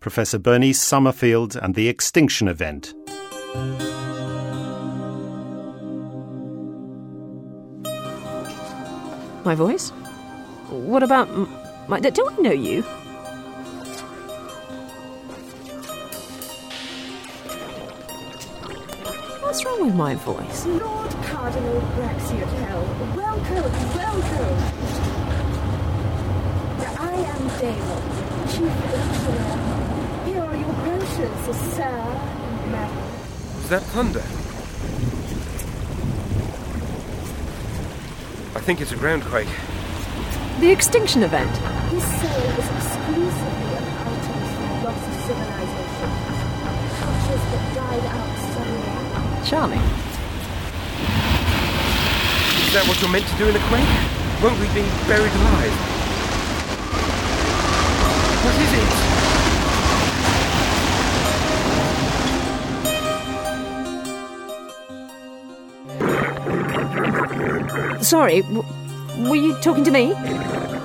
Professor Bernice Summerfield and the Extinction Event. My voice? What about my... Do I know you? What's wrong with my voice? Lord Cardinal Braxiatel, welcome. I am Damon, Chief Engineer. Here are your brochures, sir and madam. Is that thunder? I think it's a groundquake. The Extinction Event. This sale is exclusively of items from lost civilizations. Cultures that died out suddenly. Charming. Is that what you're meant to do in a quake? Won't we be buried alive? What is it? Sorry, were you talking to me?